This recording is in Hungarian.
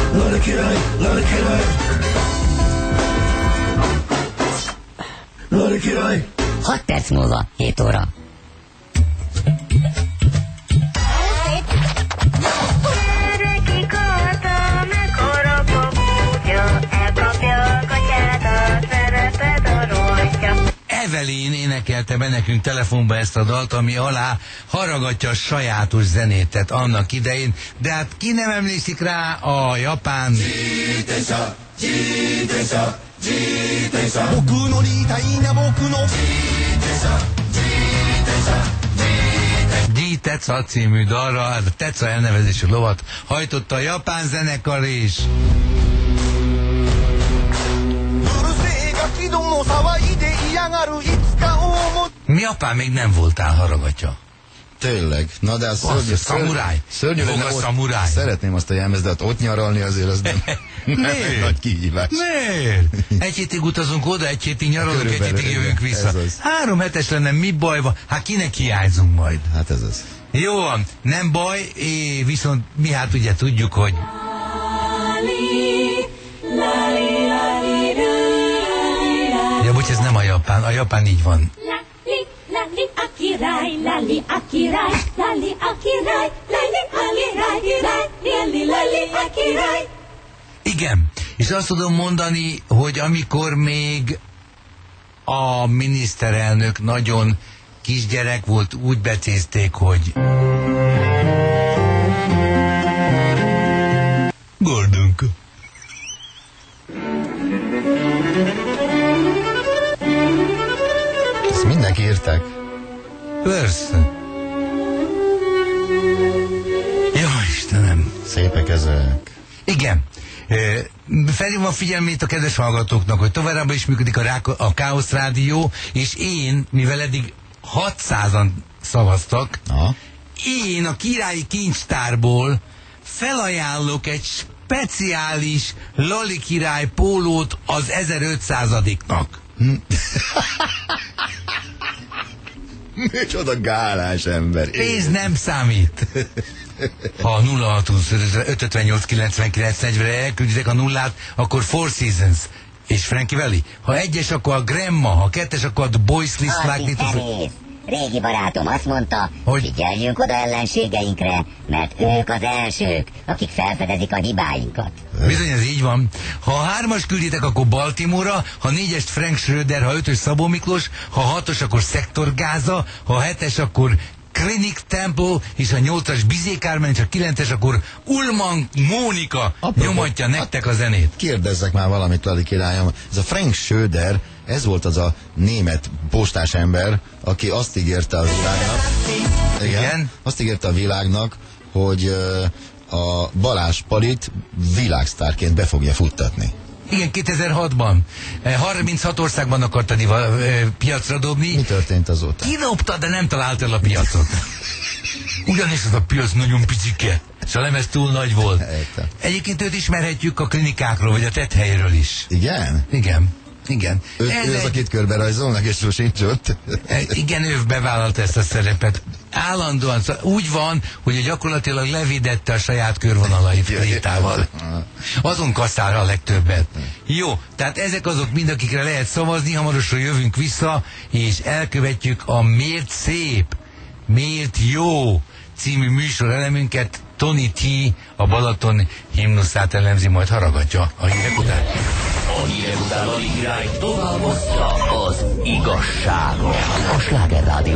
Lali király, Lali király. Lali király. 6 perc múlva, 7 óra. Evelyn énekelte be nekünk telefonba ezt a dalt, ami alá haragatja a sajátos zenét, tehát annak idején, de hát ki nem emlékszik rá a japán... Tetsa című dalra, a Tetsa elnevezésű lovat hajtotta a japán zenekar is. Mi apám még nem voltál haragatja. Tényleg. Na de az szamuráj. Szörnyű lenne ott. Szamuráj. Szeretném azt a jelmezt, de hát ott nyaralni azért az nem. Miért? Nagy kihívás. Miért? Egy hétig utazunk oda, egy hétig nyaralunk, egy hétig jövünk vissza. 3 hetes lenne, mi baj van? Hát kinek hiányzunk majd? Hát ez az. Jó van, nem baj, viszont mi hát ugye tudjuk, hogy... Ja, bocs, ez nem a japán így van. Igen, és azt tudom mondani, hogy amikor még a miniszterelnök nagyon kisgyerek volt, úgy becézték, hogy Gordonka. Ezt mindenki írták. Persze. Jó Istenem. Szépek ezek. Igen. Felhívom a figyelmét a kedves hallgatóknak, hogy továbbra is működik a Káosz Rádió, és én, mivel eddig 600-an szavaztak, én a királyi kincstárból felajánlok egy speciális Lali király pólót az 1500-adiknak. Micsoda gálás ember. Pénz nem számít. Ha 06-558-99-40-re elkülditek a nullát, akkor Four Seasons és Frankie Valli. Ha 1-es, akkor a Grandma, ha 2-es, akkor a The Boys List Like Régi barátom azt mondta, hogy figyeljünk oda ellenségeinkre, mert ők az elsők, akik felfedezik a hibáinkat. Bizony, ez így van. Ha a 3-as külditek, akkor Baltimore-ra, ha 4-est Frank Schröder, ha 5-ös Szabó Miklós, ha 6-os, akkor Szektor Gáza, ha 7-es, akkor Clinic Temple, és a 8-as Bizé Kármen, és a 9-es, akkor Ullman Mónika nyomatja nektek a zenét. Kérdezzek már valamit, Lali királyom. Ez a Frank Schröder, ez volt az a német postás ember, aki azt ígérte a világnak, igen, azt ígérte a világnak, hogy a Balázs Palit világsztárként be fogja futtatni. Igen, 2006-ban. 36 országban akarta piacra dobni. Mi történt azóta? Kidobta, de nem talált el a piacot. Ugyanis az a piac nagyon picike, és a lemez túl nagy volt. Egyébként őt ismerhetjük a klinikákról, vagy a tetthelyről is. Igen? Igen. Igen. Ő az, akit körbe rajzolnak, és sosincs ott. Igen, ő bevállalta ezt a szerepet. Állandóan úgy van, hogy gyakorlatilag levédette a saját körvonalait krétával. Azon kasszál a legtöbbet. Jó, tehát ezek azok mind, akikre lehet szavazni, hamarosan jövünk vissza, és elkövetjük a Miért szép, miért jó című műsorelemünket. Tony T. a Balaton himnuszát elemzi, majd haragatja a hírek után. A hírek után a király tovább hozta az igazságot. A Sláger Rádió.